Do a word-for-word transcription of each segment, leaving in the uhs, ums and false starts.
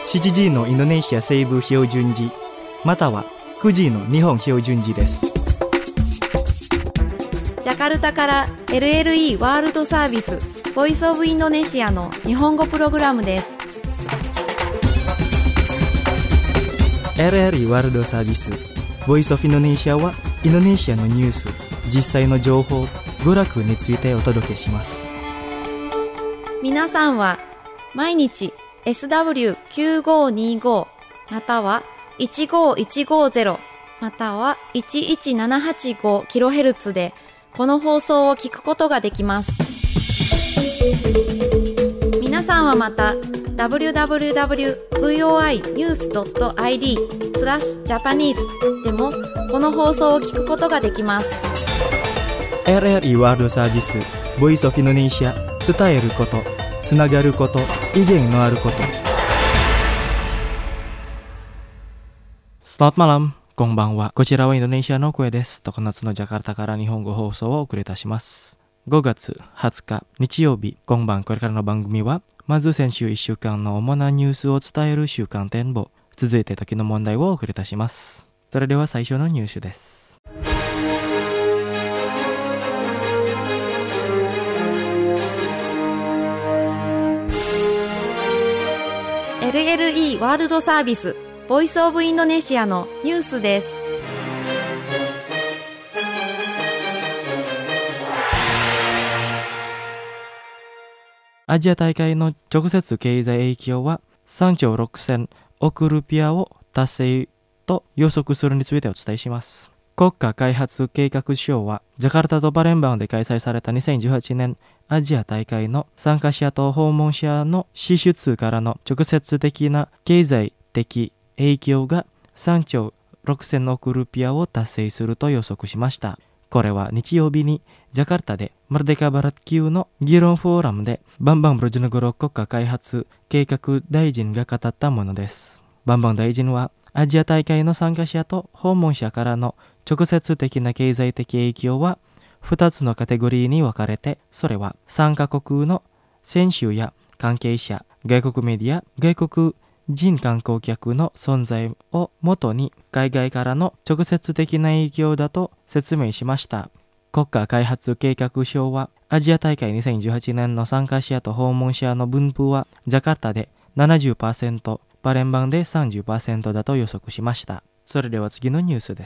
しちじのインドネシア西部標準時またはくじの日本標準時です。 ジャカルタから エルエルイー ワールドサービスボイスオブインドネシアの日本語プログラムです。 エルエルイー ワールドサービスボイスオブインドネシアはインドネシアのニュース、実際の情報、娯楽についてお届けします。 皆さんは毎日 エスダブリューきゅうごにご またはいちごいちごゼロまたはいちいちななはちごキロヘルツ でこの放送を聞くことができます。皆さんはまた ダブリューダブリューダブリュードットブイオーアイニュースドットアイディー スラッシュジャパニーズでもこの放送を聞くことができます。 エルエルイー ワールドサービスボイスオブインドネシア、伝えること、つながること、意見のあること。Selamat malam、こんばんは。こちらはインドネシアの声です。常夏のジャカルタから日本語放送をお送りいたします。ごがつはつか日曜日、今晩これからの番組はまず先週いっしゅうかんの主なニュースを伝える週間展望、続いて時の問題をお送りいたします。それでは最初のニュースです。 エルエルイー ワールドサービスボイスオブインドネシアのニュースです。 アジア大会の直接経済影響はさんちょうろくせんおくルピアを達成と予測するについてお伝えします。国家開発計画省はジャカルタとパレンバンで開催されたにせんじゅうはちねんアジア大会の参加者と訪問者の支出からの直接的な経済的影響がさんちょうろくせんおくルピアを達成すると予測しました。これは日曜日にジャカルタでマルデカバラッ級の議論フォーラムでバンバンブロジュノグロ国家開発計画大臣が語ったものです。バンバン大臣はアジア大会の参加者と訪問者からの直接的な経済的影響はふたつのカテゴリーに分かれて、それは参加国の選手や関係者、外国メディア、外国人観光客の存在をもとに海外からの直接的な影響だと説明しました。国家開発計画省はアジア大会にせんじゅうはちねんの参加者と訪問者の分布はジャカルタで ななじゅっパーセント、パレンバンで さんじゅっパーセント だと予測しました。それでは次のニュースです。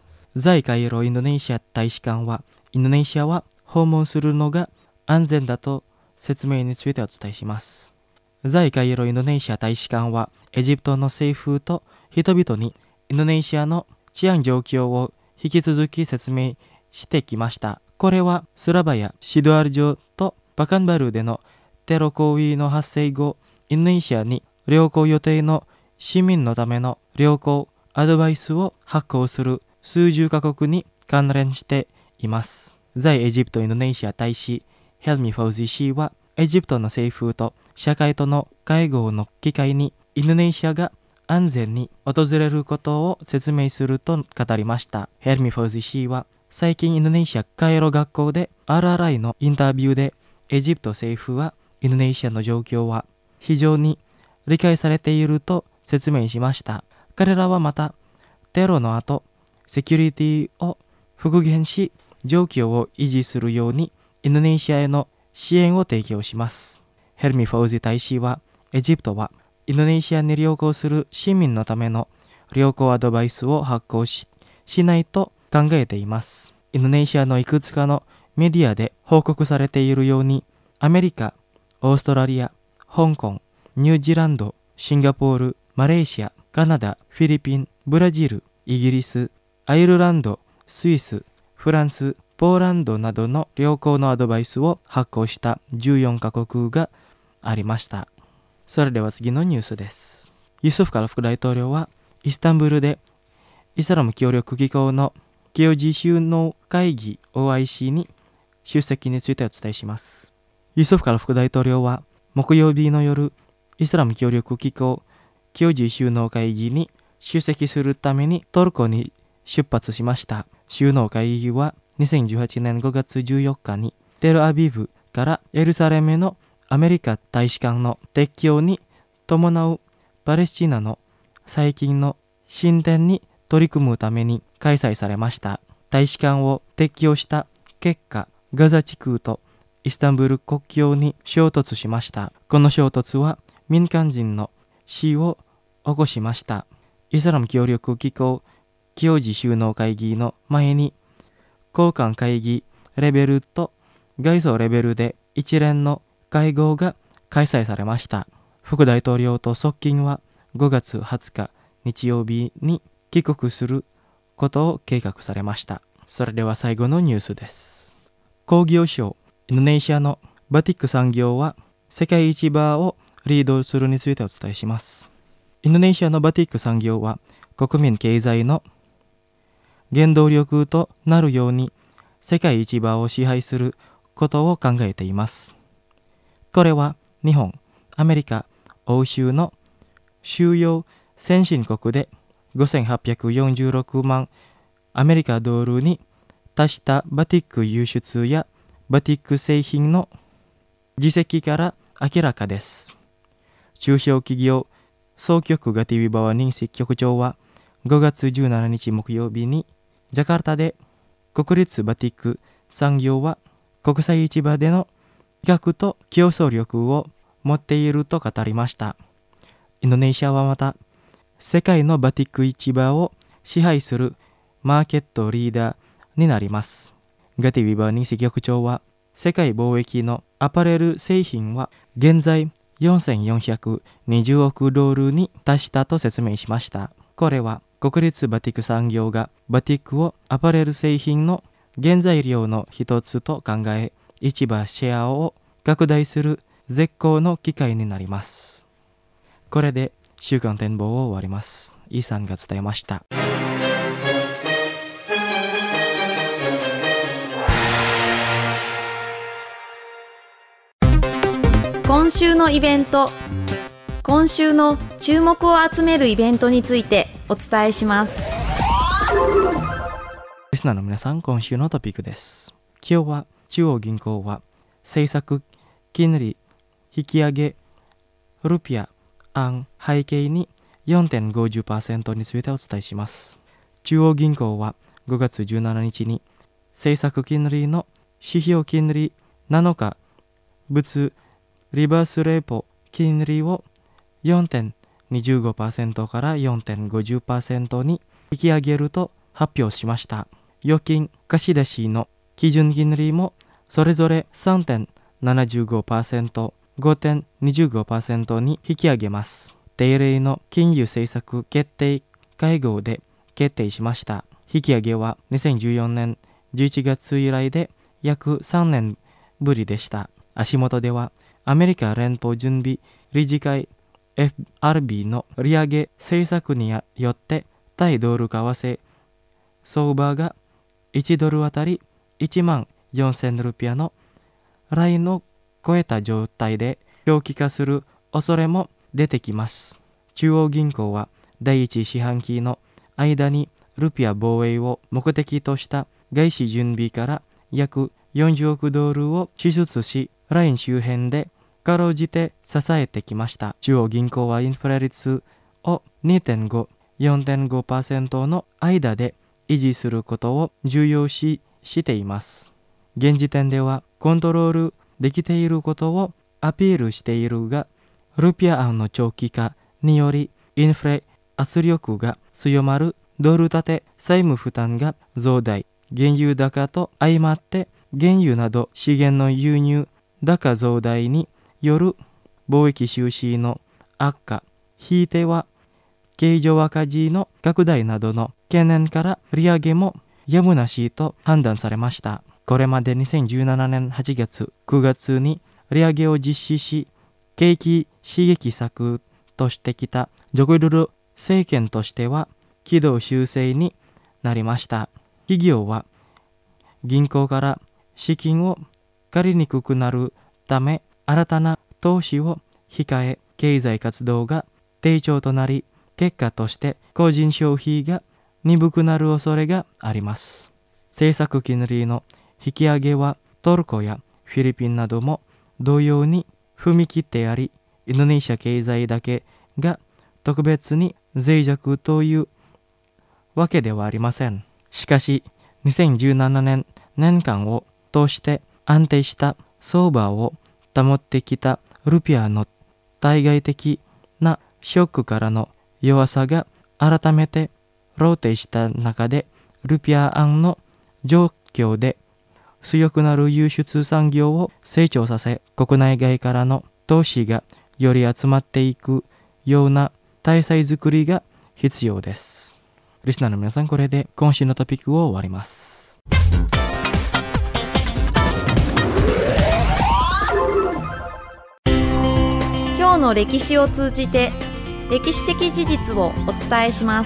在カイロインドネシア大使館はインドネシアは訪問するのが安全だと説明についてお伝えします。在カイロインドネシア大使館はエジプトの政府と人々にインドネシアの治安状況を引き続き説明してきました。これはスラバやシドアル城とパカンバルでのテロ行為の発生後、インドネシアに旅行予定の市民のための旅行アドバイスを発行する数十カ国に関連しています。在エジプトインドネシア大使ヘルミ・ファウジ氏はエジプトの政府と社会との会合の機会にインドネシアが安全に訪れることを説明すると語りました。ヘルミ・ファウジ氏は最近インドネシアカイロ学校で アールアールアイ のインタビューでエジプト政府はインドネシアの状況は非常に理解されていると説明しました。彼らはまたテロの後セキュリティを復元し状況を維持するようにインドネシアへの支援を提供します。ヘルミ・ファウジ大使はエジプトはインドネシアに旅行する市民のための旅行アドバイスを発行 し, しないと考えています。インドネシアのいくつかのメディアで報告されているようにアメリカ、オーストラリア、香港、ニュージーランド、シンガポール、マレーシア、カナダ、フィリピン、ブラジル、イギリス、アイルランド、スイス、フランス、ポーランドなどの旅行のアドバイスを発行したじゅうよんカ国がありました。それでは次のニュースです。ユスフカル副大統領はイスタンブールでイスラム協力機構の教授首脳会議 オーアイシー に出席についてお伝えします。ユスフカル副大統領は木曜日の夜、イスラム協力機構教授首脳会議に出席するためにトルコに出発しました。首脳会議はにせんじゅうはちねんごがつじゅうよっかにテルアビブからエルサレムのアメリカ大使館の撤去に伴うパレスチナの最近の進展に取り組むために開催されました。大使館を撤去した結果、ガザ地区とイスタンブール国境に衝突しました。この衝突は民間人の死を起こしました。イスラム協力機構教授首脳会議の前に高官会議レベルと外相レベルで一連の会合が開催されました。副大統領と側近はごがつはつか日曜日に帰国することを計画されました。それでは最後のニュースです。工業省インドネシアのバティック産業は世界一場をリードするについてお伝えします。インドネシアのバティック産業は国民経済の原動力となるように世界一場を支配することを考えています。これは日本、アメリカ、欧州の主要先進国でごせんはっぴゃくよんじゅうろくまんアメリカドルに達したバティック輸出やバティック製品の実績から明らかです。中小企業総局ガティビバワニンシ局長はごがつじゅうしちにち木曜日にジャカルタで国立バティック産業は国際市場での比較と競争力を持っていると語りました。インドネシアはまた世界のバティック市場を支配するマーケットリーダーになります。ガティビバニシ局長は世界貿易のアパレル製品は現在よんせんよんひゃくにじゅうおくドルに達したと説明しました。これは国立バティック産業がバティックをアパレル製品の原材料の一つと考え、市場シェアを拡大する絶好の機会になります。これで週間展望を終わります。イーさんが伝えました。 今週のイベント、今週の注目を集めるイベントについてお伝えします。 リスナーの皆さん、今週のトピックです。今日は中央銀行は政策金利引き上げルピア案背景に よんてんごじゅっパーセント についてお伝えします。中央銀行はごがつじゅうしちにちに政策金利の指標金利なのか物リバースレポ金利を よんてんにじゅうごパーセント から よんてんごじゅっパーセント に引き上げると発表しました。預金貸出の基準金利もそれぞれ さんてんななじゅうごパーセント、ごてんにじゅうごパーセント に引き上げます。定例の金融政策決定会合で決定しました。引き上げはにせんじゅうよねんじゅういちがつ以来で約さんねんぶりでした。足元ではアメリカ連邦準備理事会 エフアールビー の利上げ政策によって対ドル為替相場がいちドルあたりいちまんよんせんルピアのラインを超えた状態で長期化する恐れも出てきます。中央銀行は第一四半期の間にルピア防衛を目的とした外資準備から約よんじゅうおくドルを支出し、ライン周辺でかろうじて支えてきました。中央銀行はインフレ率を にてんご、よんてんごパーセント の間で維持することを重要視しています。現時点ではコントロールできていることをアピールしているが、ルピア案の長期化によりインフレ圧力が強まるドル建て債務負担が増大、原油高と相まって原油など資源の輸入高増大による貿易収支の悪化、ひいては経常赤字の拡大などの懸念から利上げもやむなしと判断されました。これまでにせんじゅうななねんはちがつ、くがつに利上げを実施し、景気刺激策としてきたジョコドル政権としては軌道修正になりました。企業は銀行から資金を借りにくくなるため、新たな投資を控え、経済活動が低調となり、結果として個人消費が鈍くなる恐れがあります。政策金利の引き上げはトルコやフィリピンなども同様に踏み切ってあり、インドネシア経済だけが特別に脆弱というわけではありません。しかし、にせんじゅうななねん年間を通して安定した相場を保ってきたルピアの対外的なショックからの弱さが改めて露呈した中で、ルピア案の状況で強くなる輸出産業を成長させ、国内外からの投資がより集まっていくような体制づくりが必要です。リスナーの皆さん、これで今週のトピックを終わります。 今日の歴史を通じて歴史的事実をお伝えします。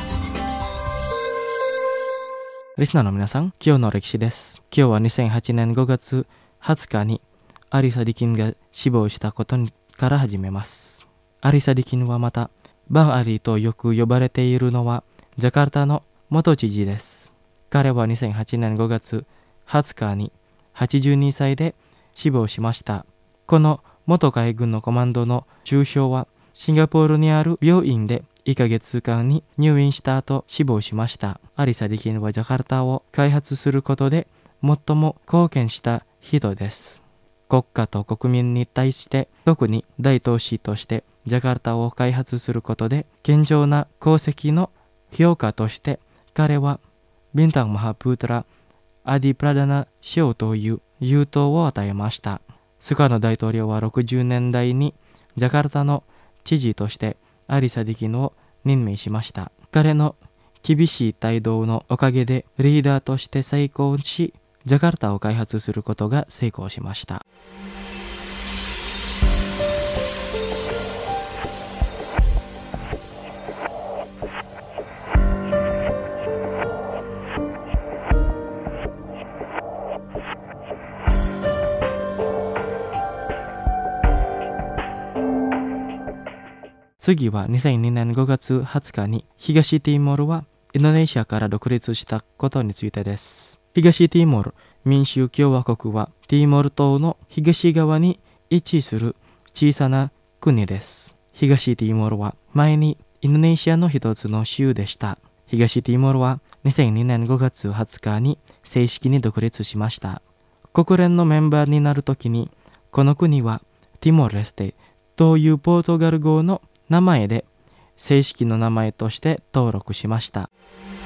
リスナーの皆さん、今日の歴史です。今日はにせんはちねんごがつはつかにアリサ・ディキンが死亡したことから始めます。アリサ・ディキンはまたバン・アリとよく呼ばれているのはジャカルタの元知事です。彼はにせんはちねんごがつはつかにはちじゅうにさいで死亡しました。この元海軍のコマンドの中将はシンガポールにある病院でいっかげつかんに入院した後死亡しました。アリサ・ディキンはジャカルタを開発することで最も貢献した人です。国家と国民に対して特に大都市としてジャカルタを開発することで堅調な功績の評価として彼はビンタン・マハプートラ・アディ・プラダナ賞という優等を与えました。スカノ大統領はろくじゅうねんだいにジャカルタの知事としてアリサ・ディキンを任命しました。彼の厳しい態度のおかげでリーダーとして成功し、ジャカルタを開発することが成功しました。次はにせんにねんごがつはつかに東ティモールはインドネシアから独立したことについてです。東ティモール民主共和国はティモール島の東側に位置する小さな国です。東ティモールは前にインドネシアの一つの州でした。東ティモールはにせんにねんごがつはつかに正式に独立しました。国連のメンバーになるときに、この国はティモレステというポートガル語の名前で正式の名前として登録しました。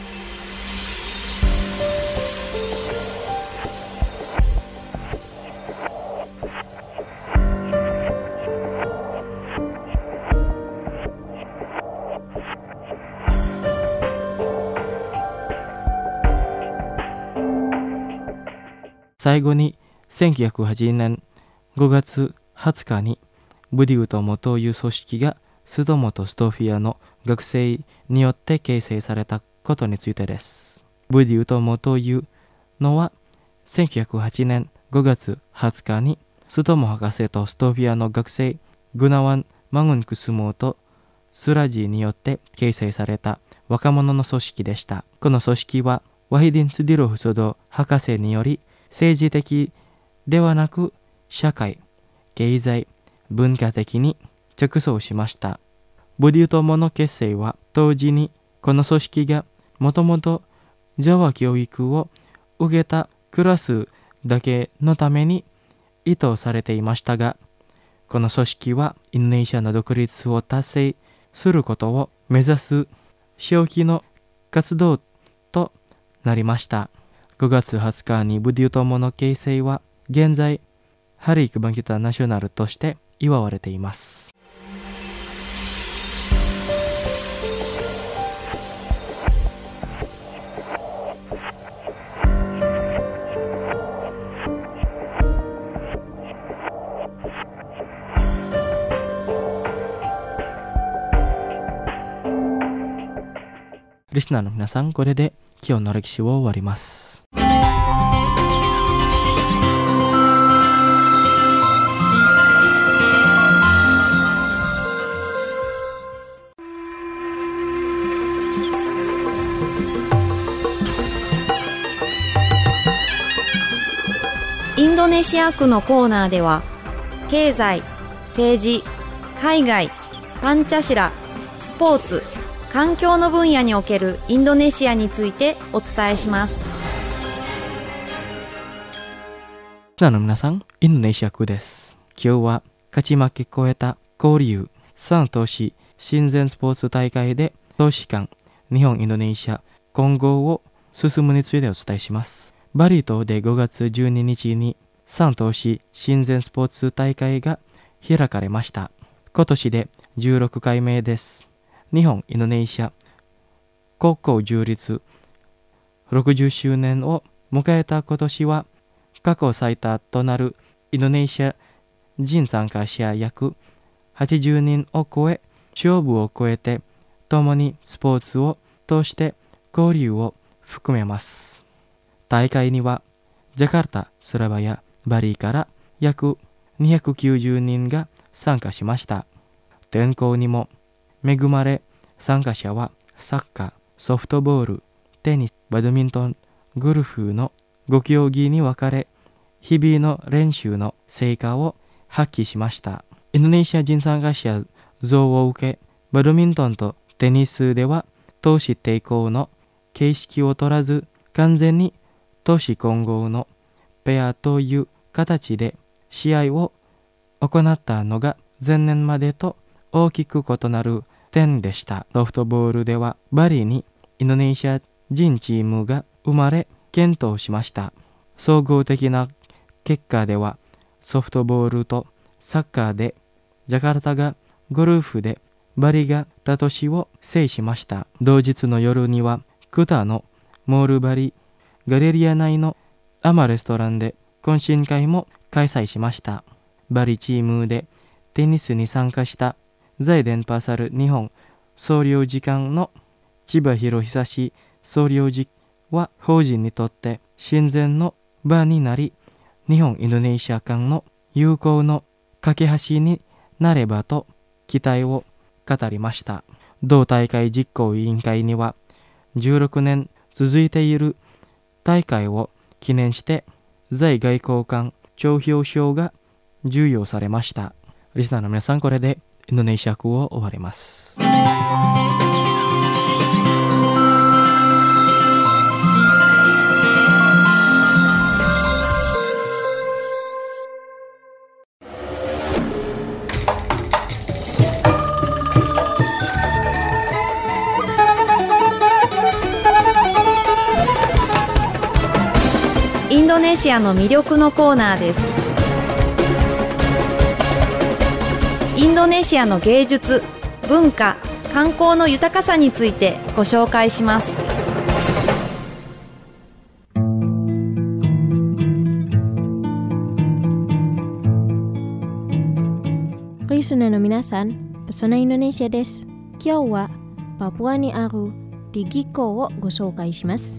最後にせんきゅうひゃくはちじゅうねんごがつはつかにブディウトモという組織がスドモとストフィアの学生によって形成されたことについてです。ブディウトモというのはせんきゅうひゃくはちねんごがつはつかにスドモ博士とストフィアの学生グナワン・マグンクスモーとスラジーによって形成された若者の組織でした。この組織はワヒディン・スディロフソド博士により政治的ではなく社会、経済、文化的に着想しました。ブディウトモの結成は当時にこの組織がもともとジャワ教育を受けたクラスだけのために意図されていましたが、この組織はインドネシアの独立を達成することを目指す小規の活動となりました。ごがつはつかにブディウトモの形成は現在ハリークバンキタナショナルとして祝われています。リスナーの皆さん、これで今日の歴史を終わります。 インドネシア区のコーナーでは、経済、政治、海外、パンチャシラ、スポーツ、環境の分野におけるインドネシアについてお伝えします。 リスナーの皆さん、インドネシア区です。今日は勝ち負け超えた交流さん都市親善スポーツ大会で都市間日本インドネシア混合を進むについてお伝えします。バリ島でごがつじゅうににちにさん都市親善スポーツ大会が開かれました。今年でじゅうろっかいめです。日本インドネシア国交樹立ろくじゅっしゅうねんを迎えた今年は過去最多となるインドネシア人参加者約はちじゅうにんを超え、勝負を超えて共にスポーツを通して交流を含めます。大会にはジャカルタ、スラバヤ、バリから約にひゃくきゅうじゅうにんが参加しました。天候にも恵まれ、参加者はサッカー、ソフトボール、テニス、バドミントン、ゴルフのご競技に分かれ、日々の練習の成果を発揮しました。インドネシア人参加者増を受け、バドミントンとテニスでは投手抵抗の形式を取らず、完全に投手混合のペアという形で試合を行ったのが前年までと大きく異なる点でした。ソフトボールではバリにインドネシア人チームが生まれ検討しました。総合的な結果ではソフトボールとサッカーでジャカルタがゴルフでバリが他都市を制しました。同日の夜にはクタのモールバリガレリア内のアマレストランで懇親会も開催しました。バリチームでテニスに参加した在電パサル日本総領事館の千葉博久総領事は法人にとって親善の場になり、日本インドネシア間の友好の架け橋になればと期待を語りました。同大会実行委員会にはじゅうろくねん続いている大会を記念して在外交官帳表彰が授与されました。リスナーの皆さん、これでインドネシア区を終わります。 インドネシアの魅力のコーナーです。インドネシアの芸術、文化、観光の豊かさについてご紹介します。 リスナーの皆さん、ペソナインドネシアです。今日はパプアにあるティギ港をご紹介します。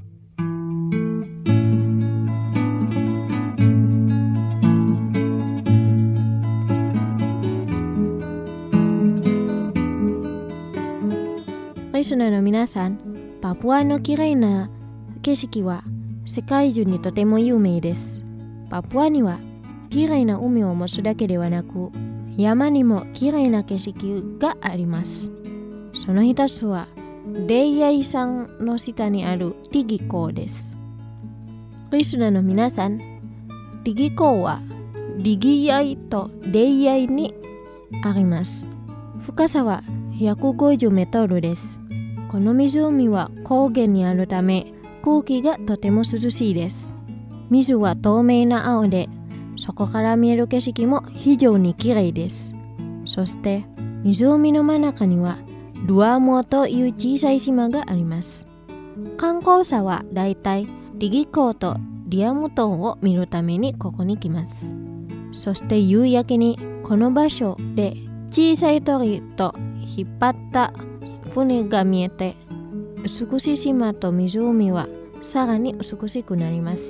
リスナーの皆さん、パプアのきれいな景色は世界中にとても有名です。パプアにはきれいな海を持つだけではなく、山にもきれいな景色があります。その一つはデイアイ山の下にあるティギ港です。リスナーの皆さん、ティギ港はディギアイとデイアイにあります。深さはひゃくごじゅうメートルです。この湖は高原にあるため空気がとても涼しいです。水は透明な青で、そこから見える景色も非常にきれいです。そして湖の真ん中にはルアモという小さい島があります。観光者はだいたいティギ港とリアム島を見るためにここに来ます。そして夕焼けにこの場所で小さい鳥と引っ張った船が見えて、美しい島と湖はさらに美しくなります。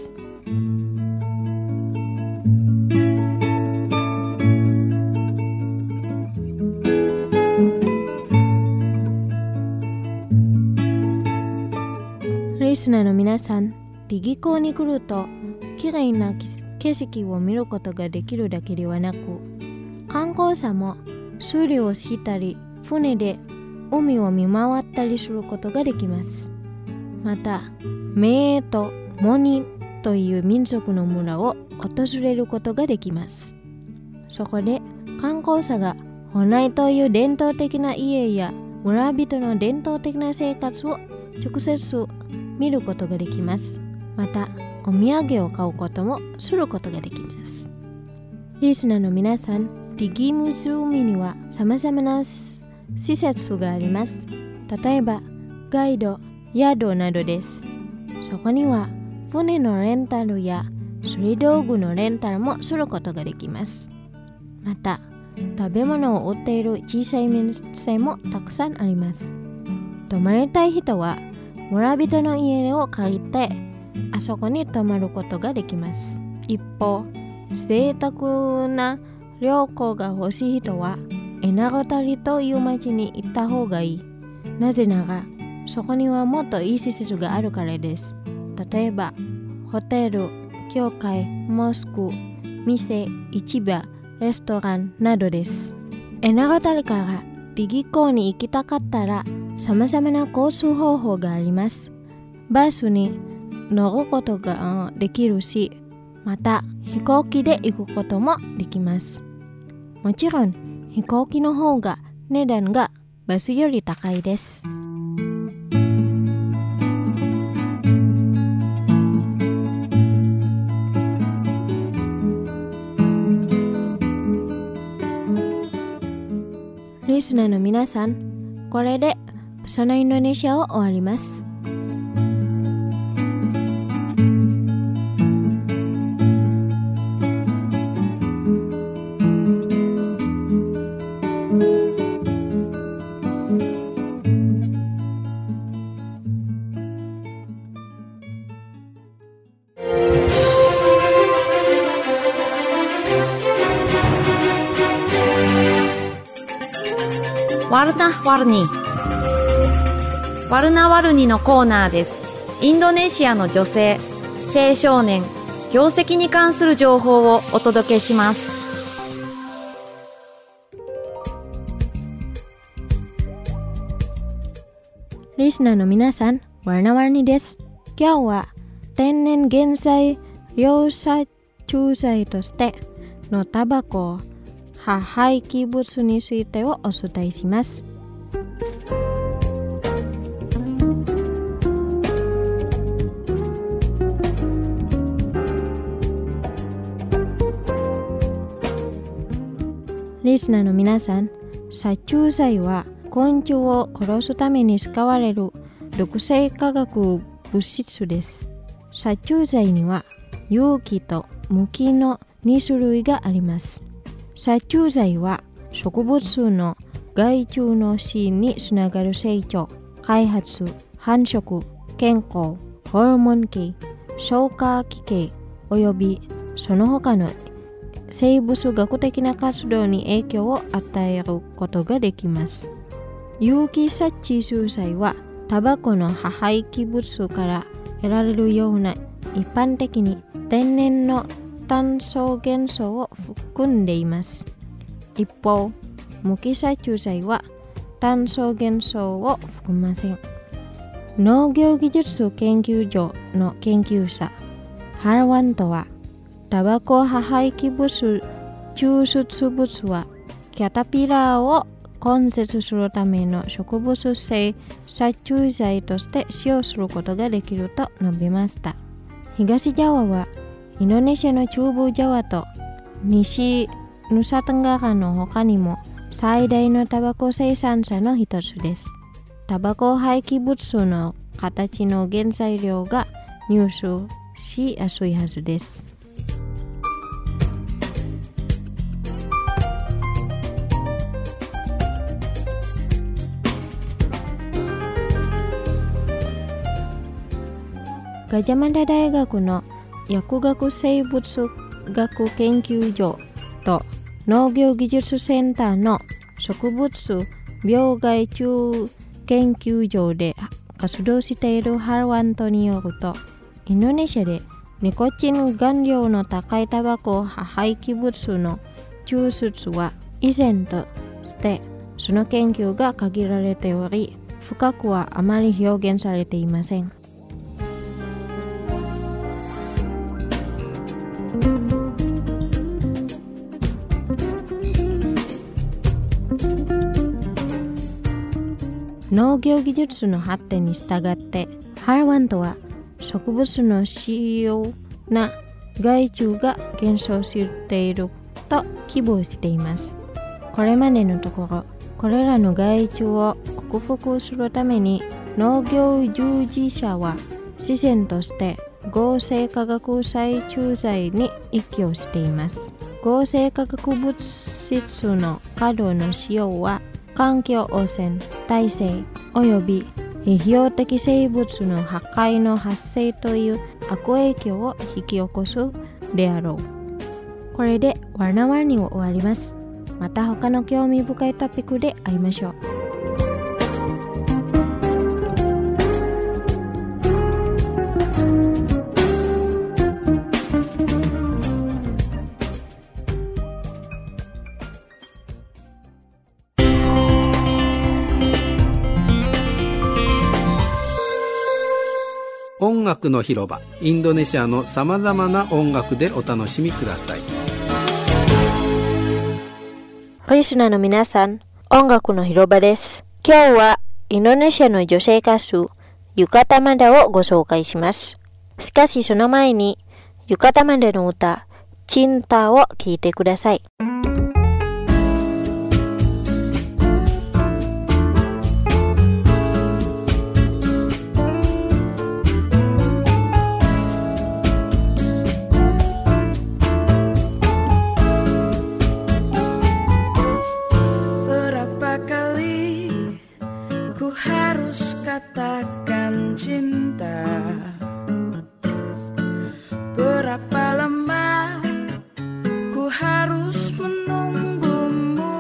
リスナーの皆さん、ティギ港に来るときれいな景色を見ることができるだけではなく、観光者も釣りをしたり船で海を見回ったりすることができます。また、メーとモニという民族の村を訪れることができます。そこで観光者がホナイという伝統的な家や村人の伝統的な生活を直接見ることができます。また、お土産を買うこともすることができます。リスナーの皆さん、ティギ湖には様々な施設があります。例えば、ガイド、宿などです。そこには船のレンタルや釣り道具のレンタルもすることができます。また、食べ物を売っている小さい店もたくさんあります。泊まりたい人は村人の家を借りてあそこに泊まることができます。一方、贅沢な旅行が欲しい人はエナゴタリという町に行った方がいい。なぜならそこにはもっといい施設があるからです。例えばホテル、教会、モスク、店、市場、レストランなどです。エナゴタリからティギ港に行きたかったら様々な交通方法があります。バスに乗ることができるし、また飛行機で行くこともできます。もちろん飛行機の方が値段がバスより高いです。リスナーの皆さん、これでそのインドネシアを終わります。 ワルナワルニワルナワルニのコーナーです。インドネシアの女性、青少年、業績に関する情報をお届けします。 リスナーの皆さん、ワルナワルニです。今日は天然原材料殺虫剤としてのタバコ、破廃棄物についてをお伝えします。リスナーの皆さん、殺虫剤は昆虫を殺すために使われる毒性化学物質です。殺虫剤には有機と無機のに種類があります。殺虫剤は植物の害虫の死につながる成長、開発、繁殖、健康、ホルモン系、消化器系およびその他の生物学的な活動に影響を与えることができます。有機殺虫剤はタバコの破廃棄物から得られるような一般的に天然の炭素元素を含んでいます。一方、無機殺虫剤は炭素元素を含みません。農業技術研究所の研究者ハラワントは、タバコ破廃棄物抽出物はキャタピラーを根絶するための植物性殺虫剤として使用することができると述べました。東ジャワはインドネシアの中部ジャワと西ヌサテンガラの他にも最大のタバコ生産者の一つです。タバコ廃棄物の形の原材料が入手しやすいはずです。ガジャマダ大学の薬学生物学研究所と農業技術センターの植物病害虫研究所で活動しているハラワントによると、インドネシアでニコチン含量の高いタバコ破廃棄物の抽出は以前としてその研究が限られており、深くはあまり表現されていません。農業技術の発展に従って、ハーワントは植物の主要な害虫が減少していると希望しています。これまでのところ、これらの害虫を克服するために農業従事者は自然として合成化学殺虫剤に依拠しています。合成化学物質の過度の使用は環境汚染、耐性および非標的生物の破壊の発生という悪影響を引き起こすであろう。これでワナワニを終わります。また他の興味深いトピックで会いましょう。 音楽の広場、インドネシアのさまざまな音楽でお楽しみください。 リスナーの皆さん、音楽の広場です。今日はインドネシアの女性歌手ユカタマダをご紹介します。しかしその前にユカタマダの歌チンタを聴いてください。 Katakan cinta, berapa lama ku harus menunggumu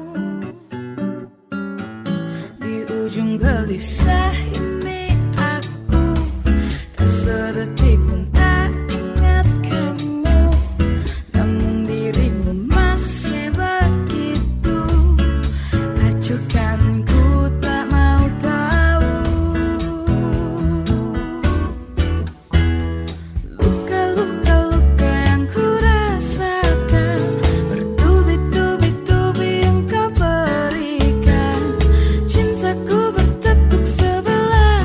di ujung gelisah ini. Aku tak sedetik pun tak ingat kamu, namun dirimu masih begitu acuhkan. Cintaku bertepuk sebelah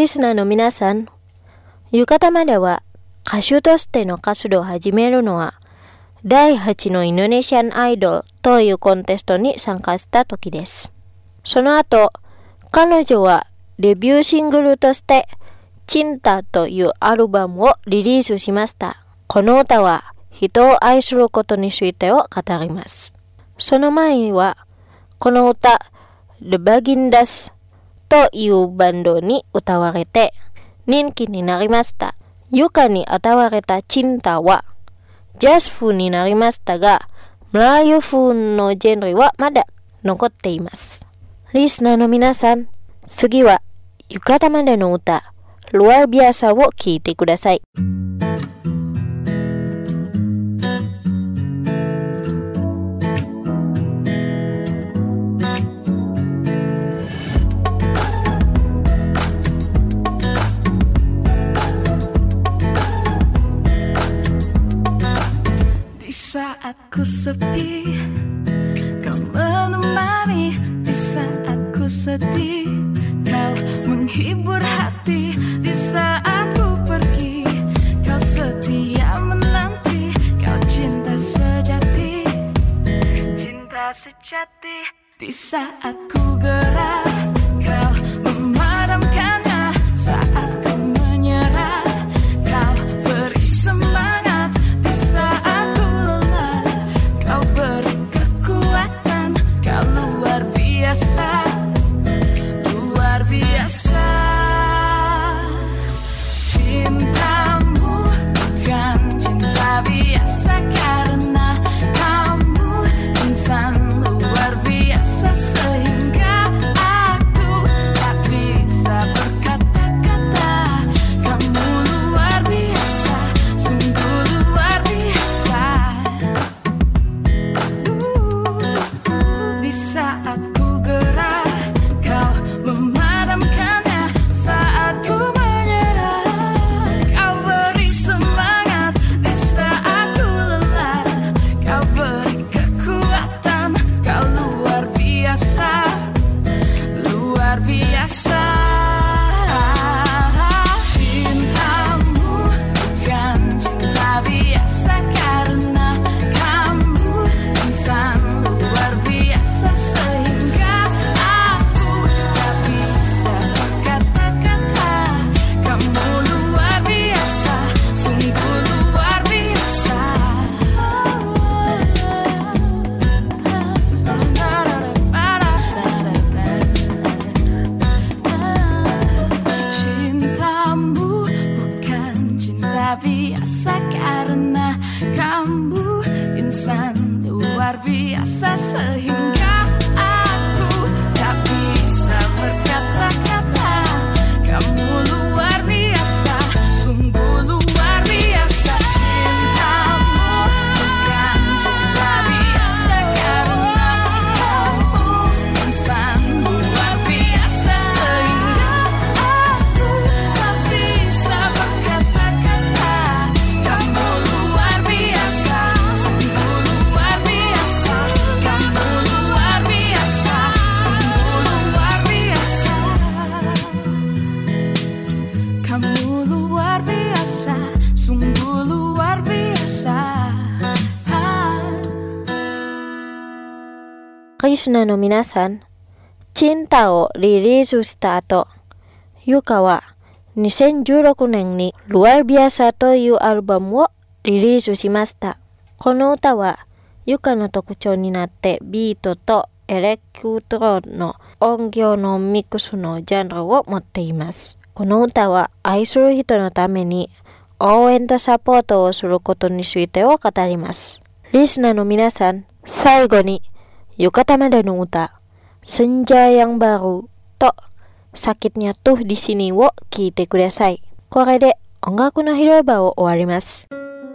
リスナーの皆さん、浴衣までは歌手としての活動を始めるのはだいはちのインドネシアンアイドルというコンテストに参加した時です。その後、彼女はデビューシングルとしてチンタというアルバムをリリースしました。この歌は人を愛することについてを語ります。その前にはこの歌 The Bagindas というバンドに歌われて人気になりました。ユカに歌われたチンタはジャズ風になりましたが、メラユ風のジェンルはまだ残っています。リスナーの皆さん、次は浴衣までの歌Luar Biasaを聴いてください。 Di saat ku sepi, kau menemani. Di saat ku sedih, kau menghibur hati. Di saat ku pergi, kau setia menanti. Kau cinta sejati, cinta sejati. Di saat ku gerah, kau memadamkannya. Saat ku menyerah, kau beri semangat. Di saat ku lelah, kau beri kekuatan. Kau luar biasa, luar biasa. Cintamu bukan cinta biasa, karena kamu insan luar biasa, sehingga aku tak bisa berkata-kata. Kamu luar biasa, sungguh luar biasa. uh, Di saat ku gerah, kau memadamkannya. Saat ku menyerah, kau beri semangat. Di saat ku lelah, kau beri kekuatan. Kau luar biasa, luar biasa. Cintamu bukan cinta biasa, karena kamu insan luar biasa, sehingga aku tak bisa berkata-kata. Kamu luar biasa, sungguh luar biasa. Cintamu bukan cinta biasa, karena kamu insan luar biasa, sehingga aku tak bisa berkata-kata. Kamu luar biasa, sungguh luar biasa. Cintamu bukan cinta biasa, karena kamu insan luar biasa, sehingga aku tak bisa berkata-kata. Kamu luar biasa, sungguh luar biasa. Kamu luar biasa, sungguh luar biasa. Kamu luar biasa, sungguh luar biasa. リスナーの皆さん、チンタをリリースした後、ユカはにせんじゅうろくねんにLuar Biasaというアルバムをリリースしました。この歌はユカの特徴になってビートとエレクトロの音響のミックスのジャンルを持っています。この歌は愛する人のために応援とサポートをすることについてを語ります。リスナーの皆さん、最後に浴衣までの歌Senja yang BaruとSakitnya Tuh di Siniを聴いてください。これで音楽の広場を終わります。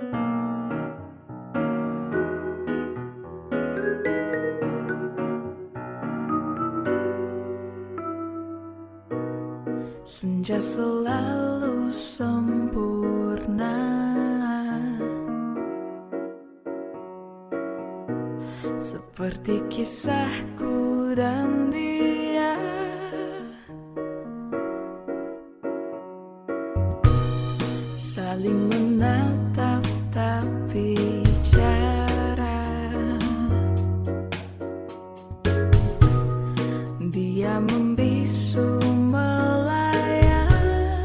Senja selalu sempurna, seperti kisahku dan dia. membisu melayang.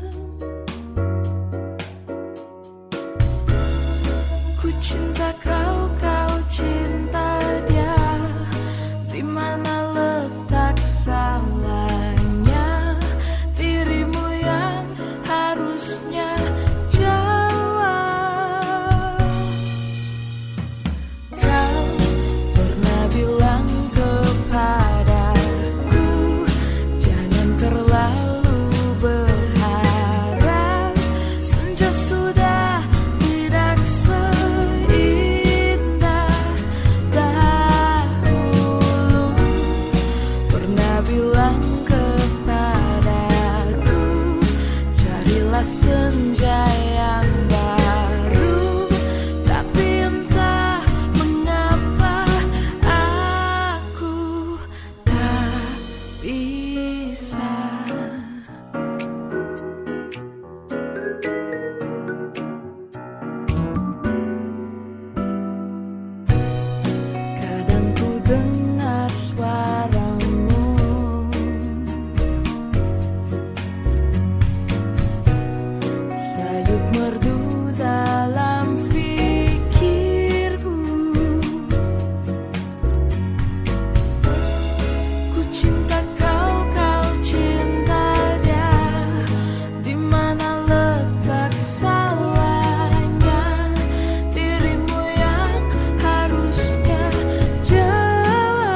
Ku cinta kau, kau cinta dia. Di mana letak salahnya? Dirimu yang harusnya jawab. Kau pernah bilang kepadaku, jangan terlalu berharap. Senja sudah tidak seindah dahulu. Pernah bilang kepadaku, carilah senja yang baru. Tapi entah mengapa aku tak bisa. Kadang ku dengar suaramu, sayup merdu dalam fikirku. Ku cinta kau, kau cinta dia. Di mana letak salahnya? Dirimu yang harusnya jawab.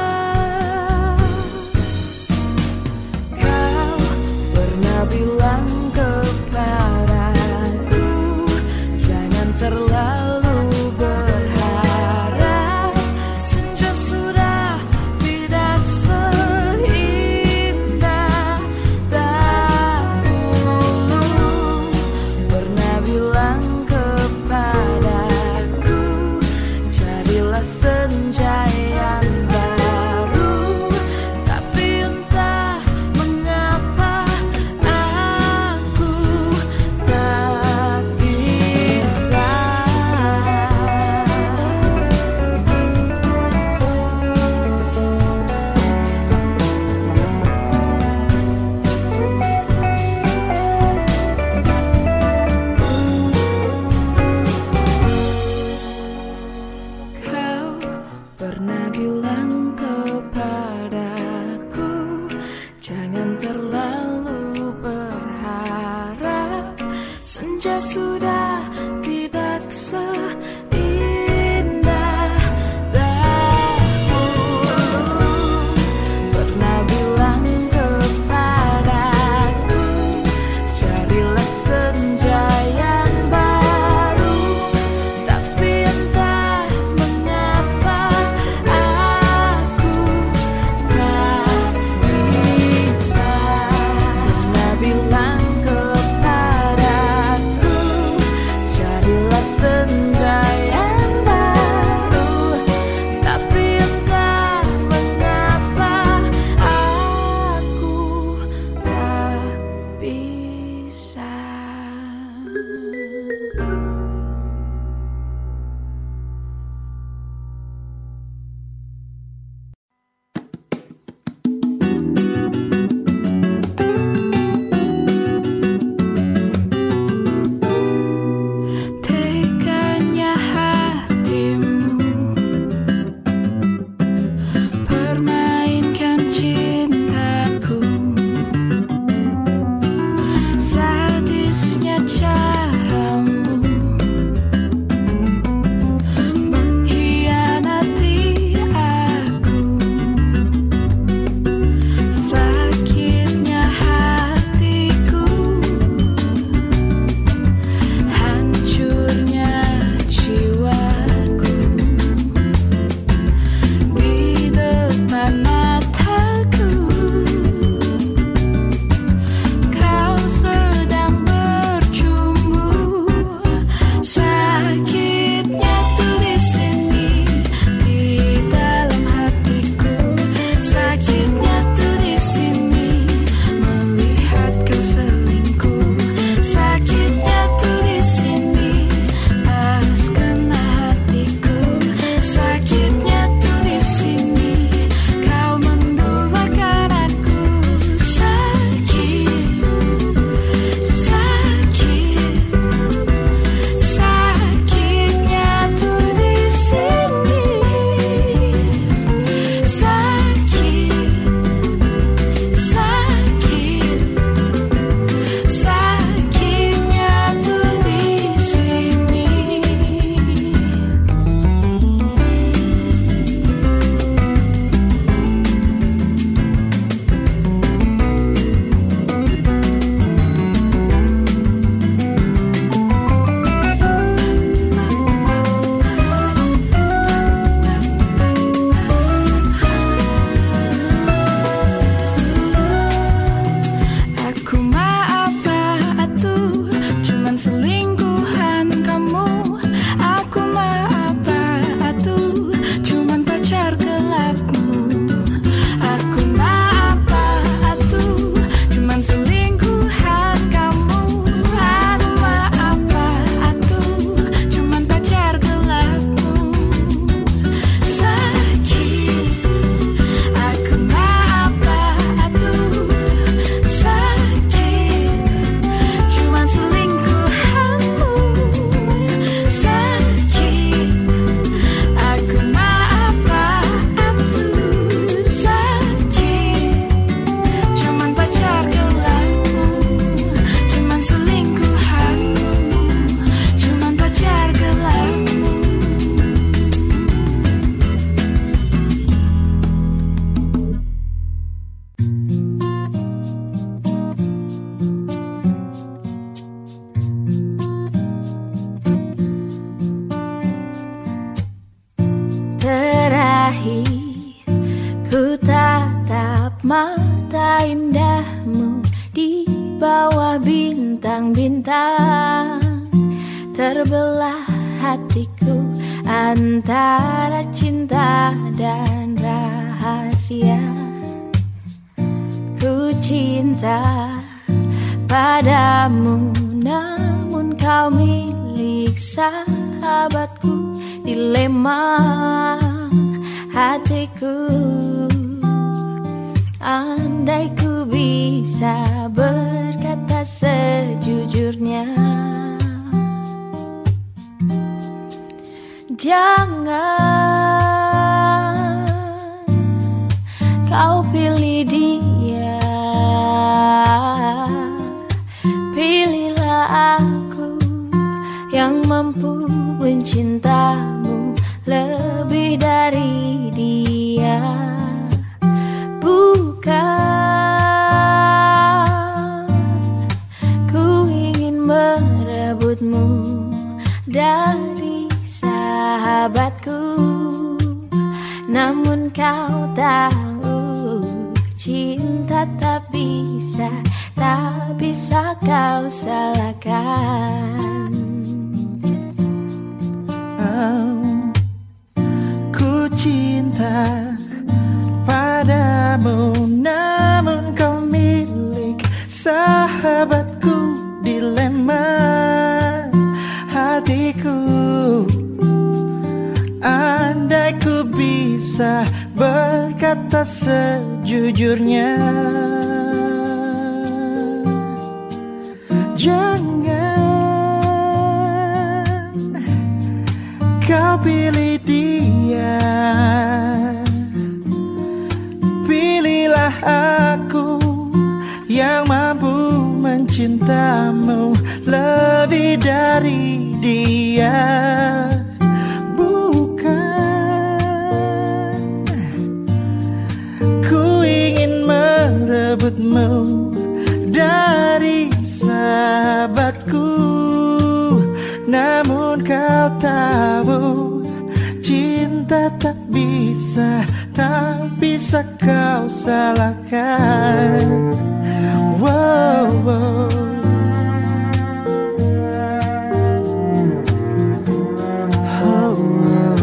mata indahmu di bawah bintang-bintang, terbelah hatiku antara cinta dan rahasia. Ku cinta padamu, namun kau milik sahabatku. Dilema hatiku, andai ku bisa berkata sejujurnya. Jangan kau pilih dia, pilihlah aku yang mampu mencintamu lebih dari dia. Bukan ku ingin merebutmu dari sahabatku, namun kau tahu cinta tak bisa, tak bisa kau salahkan. Oh, ku cinta padamu, namun kau milik sahabatku. Dilema hatiku, andai ku bisa berkata sejujurnya. Jangan kau pilih dia, pilihlah aku yang mampu mencintamu lebih dari dia. Bukan ku ingin merebutmu dari sahabatku, namun kau tahu cinta tak bisa, tak bisa kau salahkan. Wow, wow. Oh, wow.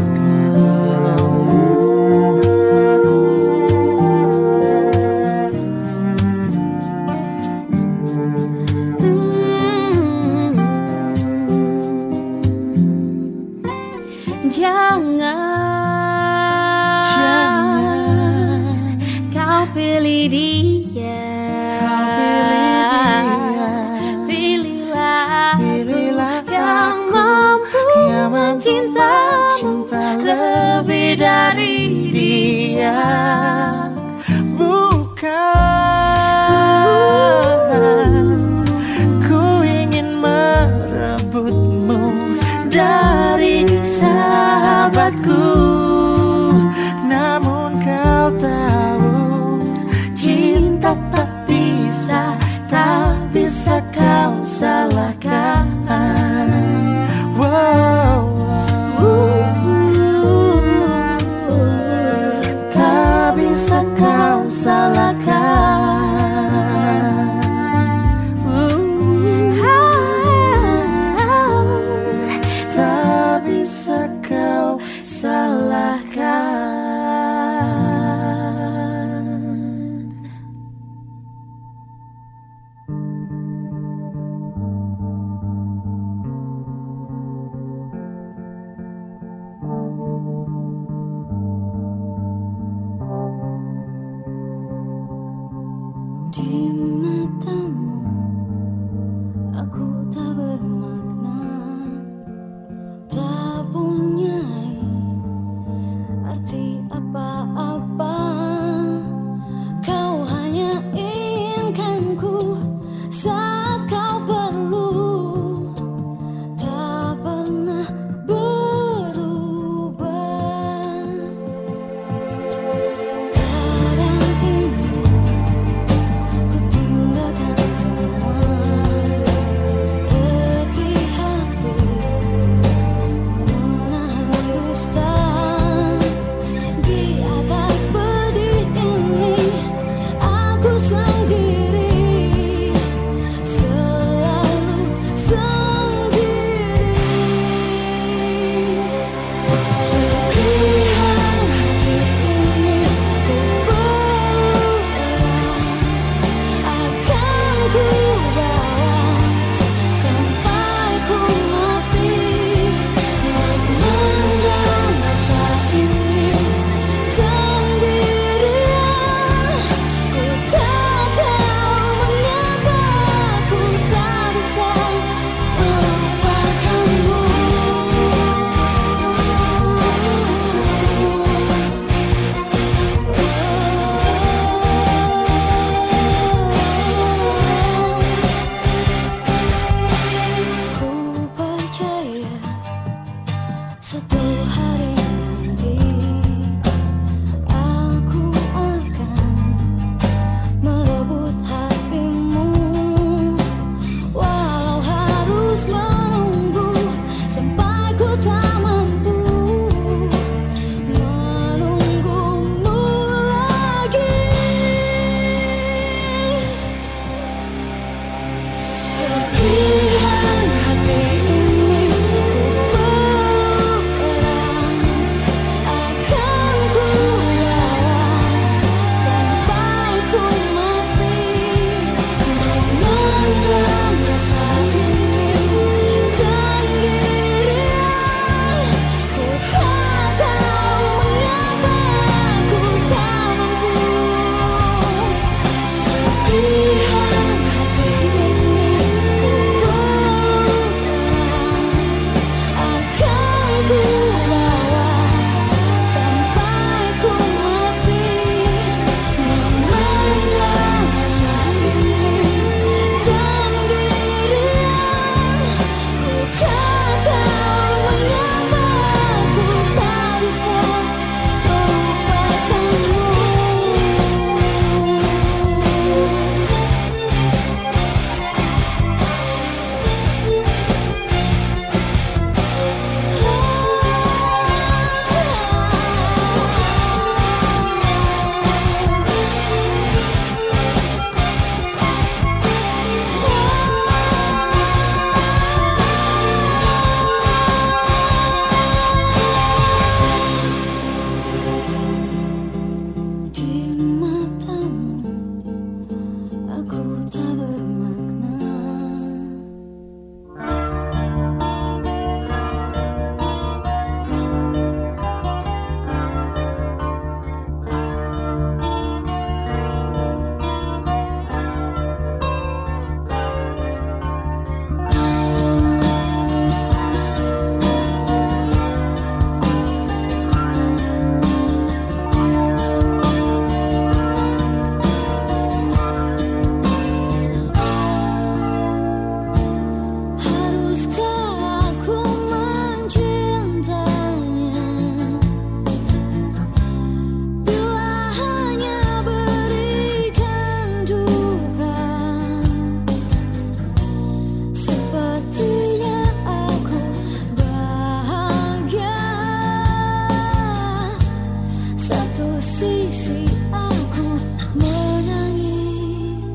Jangan, Jangan kau pilih dia, kau pilih dia, pilihlah aku pilihlah yang aku mampu yang mampu mencintamu mencinta lebih dari dia. Bukan ku ingin merebutmu dari sahabatku, namun kau tahu cinta tak bisa, tak bisa kau salahkan. Wow, tak bisa kau salahkan. Tak bisa kau salahkan. posisi aku menangis.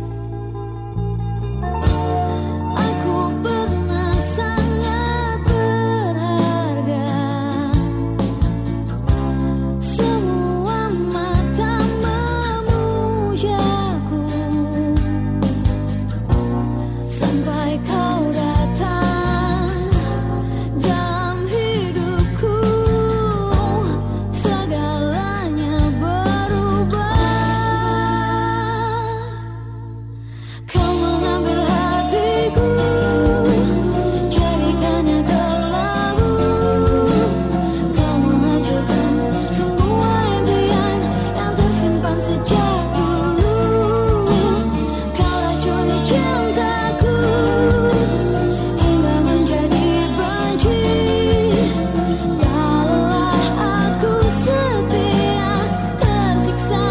Aku pernah sangat berharga. Semua mata memujaku sampai kau datang dalam hidupku. Segalanya berubah. Kau mengambil hatiku, jadikannya kelabu. Kau menghancurkan semua impian yang tersimpan sejak dulu. Kau racuni cintaku hingga menjadi benci. Tak lelah aku setia, tersiksa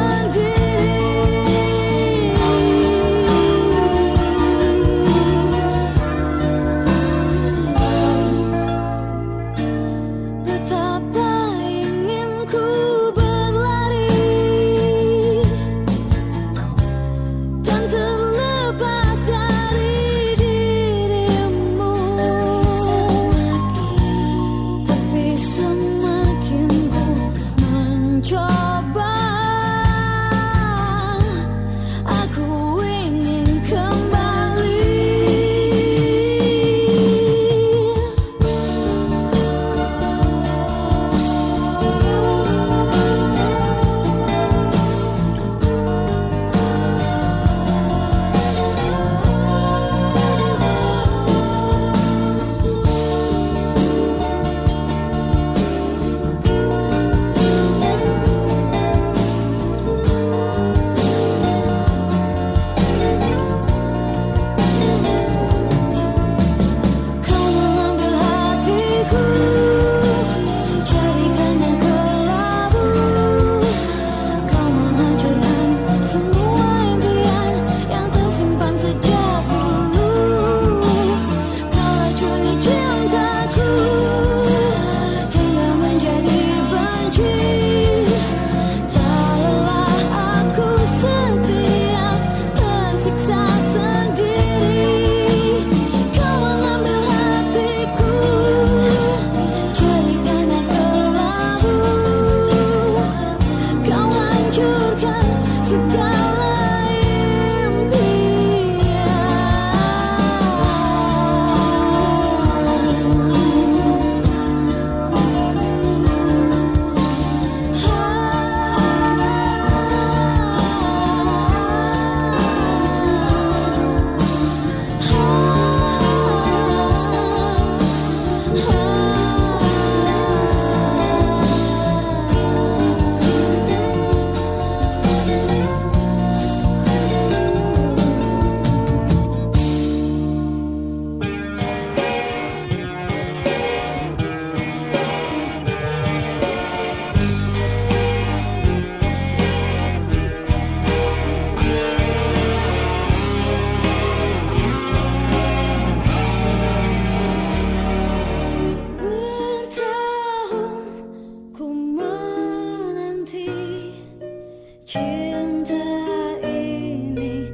sendiri. Betapa ingin ku berlari dan terlepas dari dirimu, tapi semakin ku mencoba, aku ingin kembali. Kau mengambil hatiku, jadikannya kelabu. Kau menghancurkan semua impian yang tersimpan sejak dulu. Kau racuni cintaku hingga menjadi benci. Tak lelah aku setia, tersiksa sendiri. Kau mengambil hatiku, jadikannya kelabu. Kau hancurkan segala bertahun ku menanti cinta ini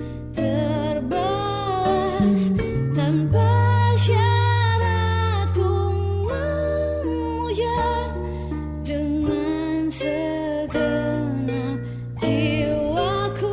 terbalas tanpa syarat. Ku memuja dengan segenap jiwaku.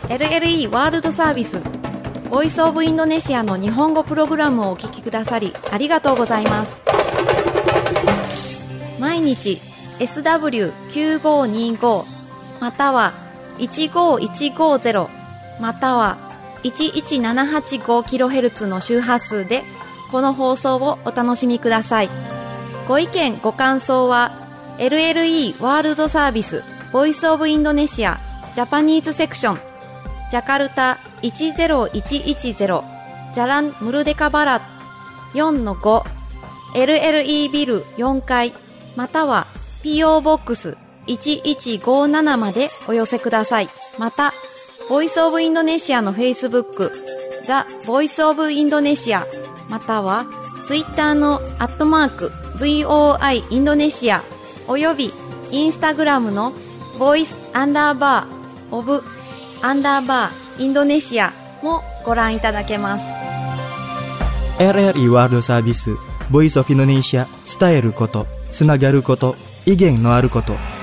エルエルイー ワールドサービスボイスオブインドネシアの日本語プログラムをお聞きくださりありがとうございます。毎日 エスダブリューきゅうごにご またはいちごいちごゼロまたはいちいちななはちごキロヘルツ の周波数でこの放送をお楽しみください。ご意見ご感想は エルエルイー ワールドサービスボイスオブインドネシアジャパニーズセクションジャカルタいちゼロいちいちゼロジャランムルデカバラ よんのご エルエルイー ビルよんかいまたは ピーオー ボックスいちいちごななまでお寄せください。またボイスオブインドネシアのフェイスブック ザ・ボイスオブインドネシアまたはツイッターのアットマーク ブイオーアイ インドネシアおよびインスタグラムのボイスアンダーバーオブアンダーバーインドネシアもご覧いただけます。 エルエルイー ワールドサービスボイスオブインドネシア伝えることつながること意見のあること